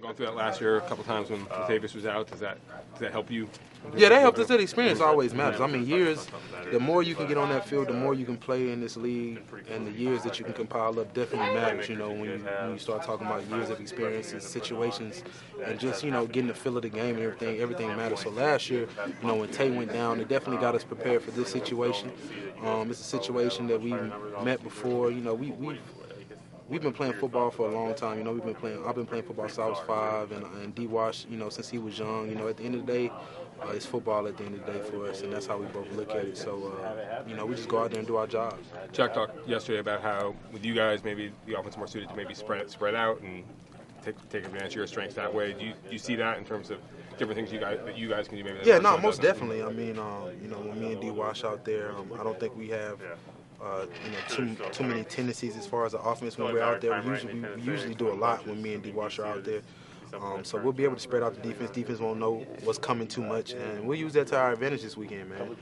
going through that last year a couple times when Latavius was out, does that help you? Yeah, that helped us. That experience always matters. I mean, years, the more you can get on that field, the more you can play in this league, and the years that you can compile up definitely matters, you know, when you start talking about years of experiences, situations, and just, you know, getting the feel of the game and everything matters. So last year, you know, when Tay went down, it definitely got us prepared for this situation. It's a situation that we've met before. You know, we've been playing football for a long time. You know, I've been playing football since I was 5, and D-Wash, you know, since he was young. You know, at the end of the day, it's football at the end of the day for us, and that's how we both look at it. So, you know, we just go out there and do our jobs. Jack talked yesterday about how with you guys, maybe the offense more suited to maybe spread out and take advantage of your strengths that way. Do you see that in terms of different things that you guys can do? Maybe yeah, no, most definitely. I mean, you know, when me and D-Wash out there, I don't think we have. You know, too many tendencies as far as the offense when we're out there. We usually do a lot when me and D-Wash are out there. So we'll be able to spread out the defense. Defense won't know what's coming too much, and we'll use that to our advantage this weekend, man.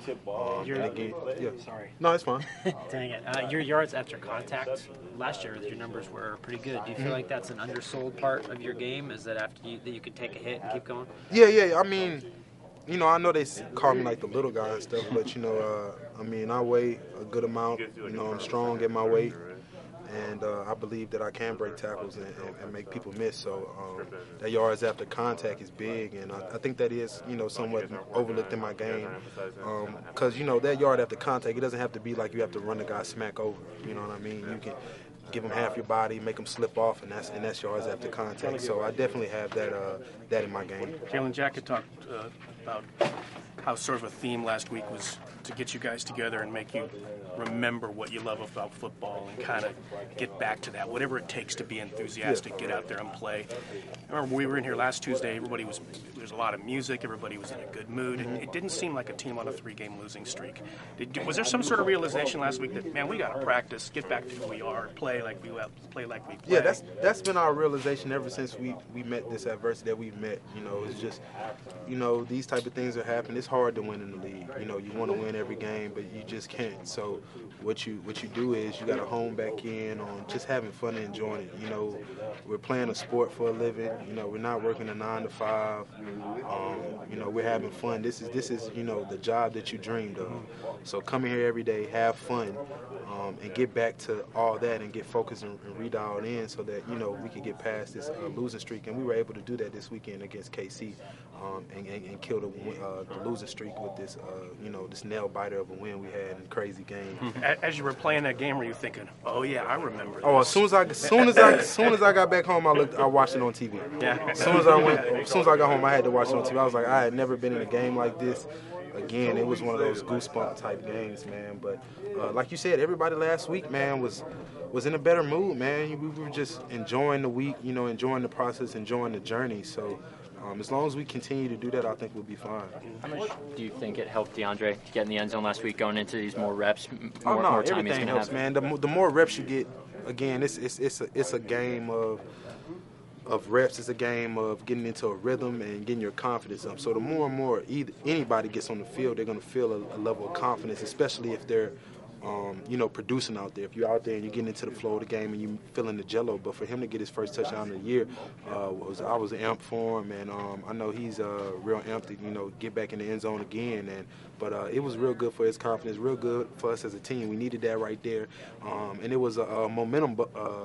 Sorry. No, it's fine. Dang it. Your yards after contact last year, your numbers were pretty good. Do you feel like that's an undersold part of your game? Is that after you could take a hit and keep going? Yeah. I mean, you know, I know they call me like the little guy and stuff, but, you know, I mean, I weigh a good amount. You know, I'm strong at my weight, and I believe that I can break tackles and make people miss. So that yards after contact is big, and I think that is, you know, somewhat overlooked in my game. Because, you know, that yard after contact, it doesn't have to be like you have to run the guy smack over. You know what I mean? You can give them half your body, make them slip off, and that's yards after contact. So I definitely have that in my game. Jalen, Jack had talked about how sort of a theme last week was to get you guys together and make you remember what you love about football and kind of get back to that, whatever it takes to be enthusiastic, get out there and play. I remember we were in here last Tuesday, there was a lot of music, everybody was in a good mood, and it didn't seem like a team on a 3-game losing streak. Was there some sort of realization last week that, man, we got to practice, get back to who we are, play like we play? Yeah, that's been our realization ever since we met this adversity that we've met. You know, it's just, you know, these type of things are happening. It's hard to win in the league. You know, you want to win every game, but you just can't. So what you do is you got to hone back in on just having fun and enjoying it. You know, we're playing a sport for a living. You know, we're not working a 9 to 5. You know, we're having fun. This is you know, the job that you dreamed of. So come here every day, have fun, and get back to all that and get focused and redialed in so that, you know, we can get past this losing streak. And we were able to do that this weekend against KC, and kill the losing streak with this, you know, this nail biter of a win we had in a crazy game. As you were playing that game, were you thinking, "Oh yeah, I remember this"? Oh, as soon as I got back home, I watched it on TV. Yeah. As soon as I got home, I had to watch it on TV. I was like, I had never been in a game like this. Again, it was one of those goosebump type games, man. But like you said, everybody last week, man, was in a better mood, man. We were just enjoying the week, you know, enjoying the process, enjoying the journey. So as long as we continue to do that, I think we'll be fine. How much do you think it helped DeAndre get in the end zone last week, going into these more reps, more time he's going to have? Man. The more reps you get, again, it's a game of reps. It's a game of getting into a rhythm and getting your confidence up. So the more and more anybody gets on the field, they're going to feel a level of confidence, especially if they're you know, producing out there. If you're out there and you're getting into the flow of the game and you're feeling the jello, but for him to get his first touchdown of the year, I was amped for him, and I know he's real amped to, you know, get back in the end zone again. But it was real good for his confidence, real good for us as a team. We needed that right there, and it was a momentum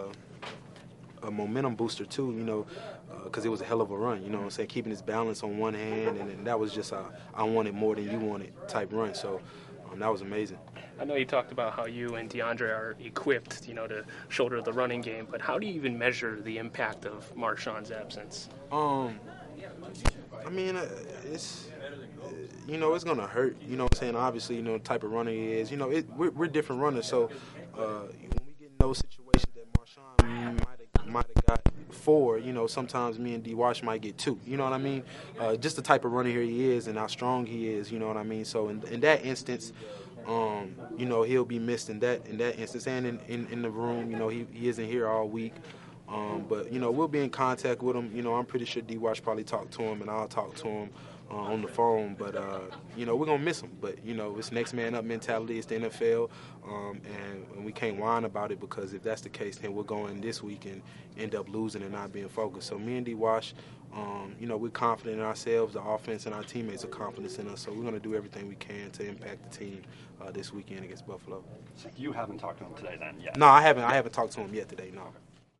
booster too, you know, because it was a hell of a run, you know what I'm saying, keeping his balance on one hand, and that was just a I want it more than you want it type run. So that was amazing. I know you talked about how you and DeAndre are equipped, you know, to shoulder the running game, but how do you even measure the impact of Marshawn's absence? I mean, it's, you know, it's going to hurt, you know what I'm saying. Obviously, you know, the type of runner he is. You know, we're different runners, so when we get in those situations that Marshawn might have got 4, you know, sometimes me and D-Wash might get 2, you know what I mean? Just the type of runner here he is and how strong he is, you know what I mean? So in that instance, you know, he'll be missed in that instance, and in the room, you know, he isn't here all week. But, you know, we'll be in contact with him. You know, I'm pretty sure D-Wash probably talked to him, and I'll talk to him. on the phone. But you know, we're gonna miss him. But you know, it's next man up mentality. It's the NFL, and we can't whine about it, because if that's the case, then we're going this week and end up losing and not being focused. So me and D. Wash, you know, we're confident in ourselves. The offense and our teammates are confident in us. So we're gonna do everything we can to impact the team this weekend against Buffalo. So you haven't talked to him today then yet? No, I haven't talked to him yet today. No.